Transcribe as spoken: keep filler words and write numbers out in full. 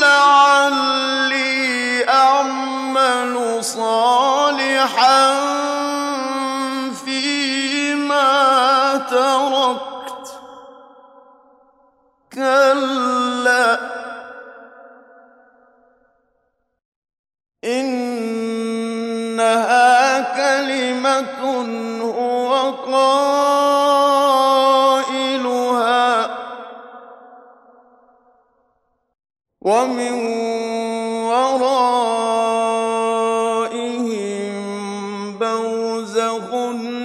لعلي أعمل صالحا فيما تركت كلا إنها كلمة هو قائلها ومن ورائهم برزخ